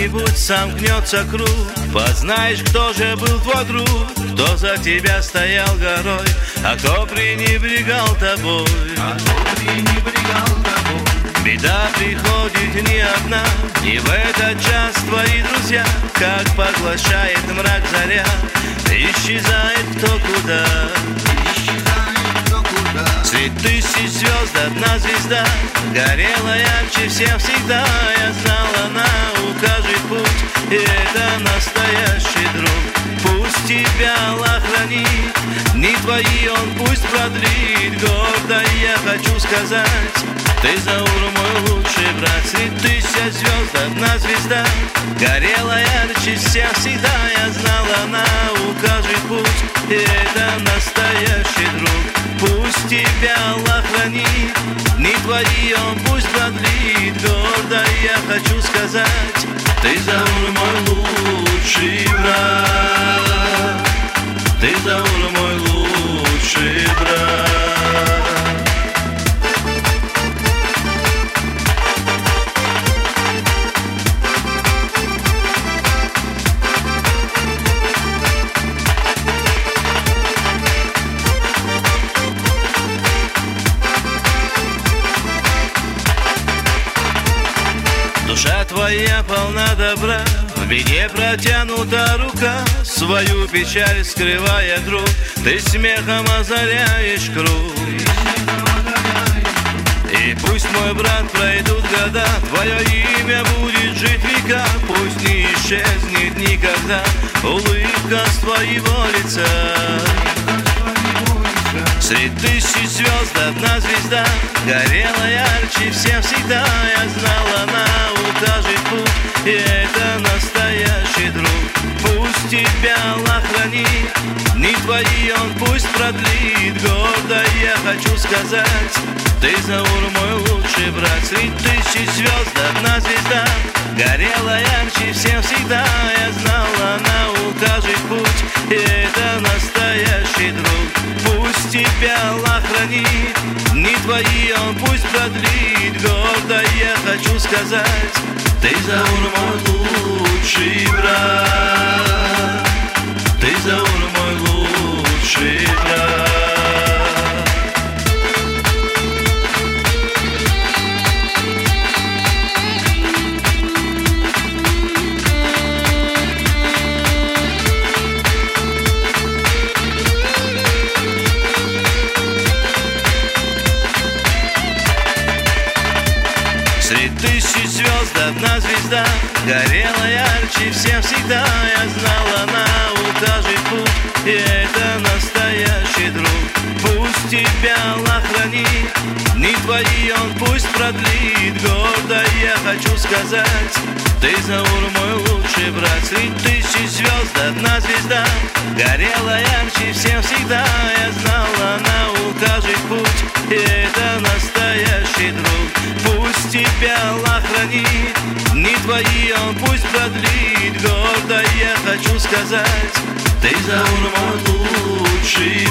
когда-нибудь сомкнется круг, познаешь, кто же был твой друг, кто за тебя стоял горой, а кто пренебрегал тобой. Беда приходит не одна, и в этот час твои друзья, как поглощает мрак заря, исчезает кто куда. Средь тысяч звезд одна звезда горела ярче всех всегда. Я знал, она укажет путь, и это настоящий друг. Пусть тебя Аллах хранит, дни твои он пусть продлит. Гордо я хочу сказать, ты, Заур, мой лучший брат. Средь тысяч звезд одна звезда горела ярче всех всегда. Я знал, она укажет путь, и это настоящий друг. Пусть тебя Аллах хранит, дни твои он пусть продлит. Гордо я хочу сказать, ты, Заур, мой лучший брат. Ты, Заур, мой лучший брат. Душа твоя полна добра, в беде протянута рука, свою печаль скрывая, друг, ты смехом озаряешь круг. И пусть, мой брат, пройдут года, твое имя будет жить века. Пусть не исчезнет никогда улыбка с твоего лица. Средь тысяч звезд одна звезда горела ярче всех всегда. Я знал, она укажет путь, и это настоящий друг. Пусть тебя Аллах хранит, дни твои он пусть продлит. Гордо я хочу сказать, ты, Заур, мой лучший брат. Средь тысяч звезд одна звезда горела ярче всем всегда. Я знал, она укажет путь, и это настоящий друг. Пусть тебя Аллах хранит, дни твои он пусть продлит. Гордо я хочу сказать, ты, Заур, мой лучший брат. Ты, Заур, мой лучший брат. Средь тысяч звезд одна звезда горела ярче всем всегда. Я знал, она укажет путь, и это настоящий друг. Пусть тебя Аллах хранит, дни твои он пусть продлит. Гордо я хочу сказать, ты, Заур, мой лучший брат. Средь тысяч звезд одна звезда горела ярче всем всегда. Я знал, она укажет путь, и это настоящий друг. Пусть тебя Аллах хранит, дни твои он пусть продлит. Гордо я хочу сказать, ты, Заур, мой лучший